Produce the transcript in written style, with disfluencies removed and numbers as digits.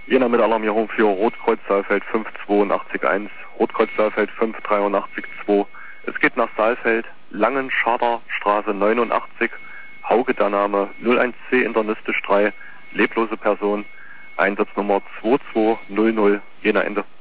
Jena mit Alarmierung für Rotkreuz Saalfeld 5821, Rotkreuz Saalfeld 5882. Es geht nach Saalfeld, Langen-Schader-Straße 89, Hauge der Name 01C internistisch 3, leblose Person, Einsatznummer 2200, Jena Ende.